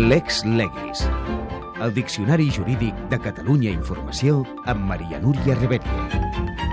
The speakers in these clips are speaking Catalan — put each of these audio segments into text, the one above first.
Lex Legis, el Diccionari Jurídic de Catalunya Informació amb Maria Núria Reverter.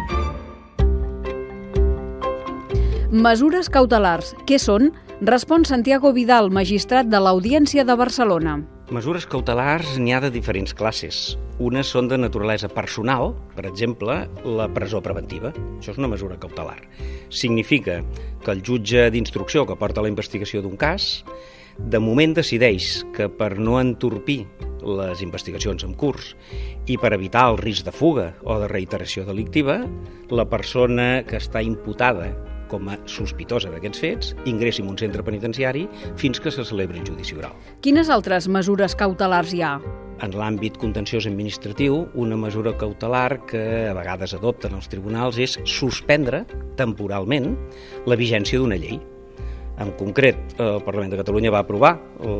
Mesures cautelars. Què són? Respon Santiago Vidal, magistrat de l'Audiència de Barcelona. Mesures cautelars n'hi ha de diferents classes. Unes són de naturalesa personal, per exemple, la presó preventiva. Això és una mesura cautelar. Significa que el jutge d'instrucció que porta la investigació d'un cas, de moment decideix que per no entorpir les investigacions en curs i per evitar el risc de fuga o de reiteració delictiva, la persona que està imputada com a sospitosa d'aquests fets, ingressi en un centre penitenciari fins que se celebri el judici oral. Quines altres mesures cautelars hi ha? En l'àmbit contenciós administratiu, una mesura cautelar que a vegades adopten els tribunals és suspendre temporalment la vigència d'una llei. En concret, el Parlament de Catalunya va aprovar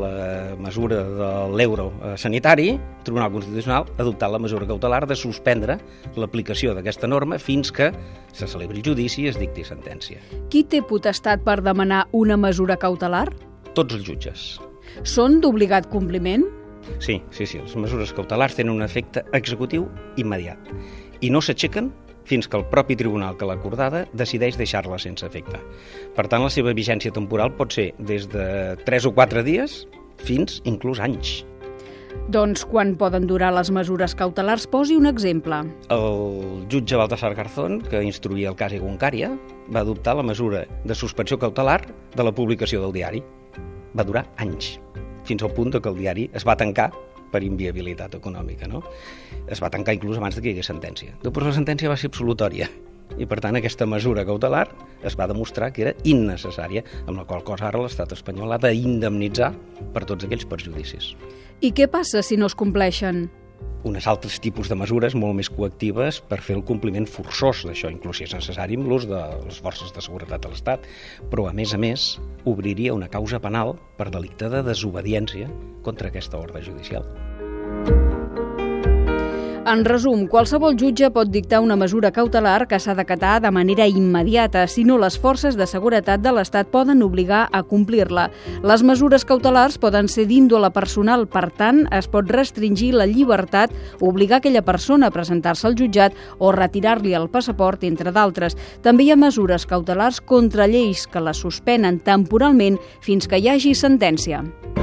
la mesura de l'euro sanitari, el Tribunal Constitucional ha adoptat la mesura cautelar de suspendre l'aplicació d'aquesta norma fins que se celebri el judici i es dicti sentència. Qui té potestat per demanar una mesura cautelar? Tots els jutges. Són d'obligat compliment? Sí, les mesures cautelars tenen un efecte executiu immediat i no s'aixequen fins que el propi tribunal que l'ha acordada decideix deixar-la sense efecte. Per tant, la seva vigència temporal pot ser des de 3 o 4 dies fins inclús anys. Doncs quan poden durar les mesures cautelars? Posi un exemple. El jutge Baltasar Garzón, que instruïa el cas Egunkaria, va adoptar la mesura de suspensió cautelar de la publicació del diari. Va durar anys, fins al punt que el diari es va tancar per inviabilitat econòmica, no? Es va tancar inclús abans que hi hagués sentència. Després la sentència va ser absolutòria i, per tant, aquesta mesura cautelar es va demostrar que era innecessària, amb la qual cosa ara l'estat espanyol ha d'indemnitzar per tots aquells perjudicis. I què passa si no es compleixen? Uns altres tipus de mesures molt més coactives per fer el compliment forçós d'això, inclús si és necessari amb l'ús de les forces de seguretat de l'Estat, però a més, obriria una causa penal per delicte de desobediència contra aquesta ordre judicial. En resum, qualsevol jutge pot dictar una mesura cautelar que s'ha d'acatar de manera immediata, si no les forces de seguretat de l'Estat poden obligar a complir-la. Les mesures cautelars poden ser d'índole personal, per tant, es pot restringir la llibertat, obligar aquella persona a presentar-se al jutjat o retirar-li el passaport, entre d'altres. També hi ha mesures cautelars contra lleis que les suspenen temporalment fins que hi hagi sentència.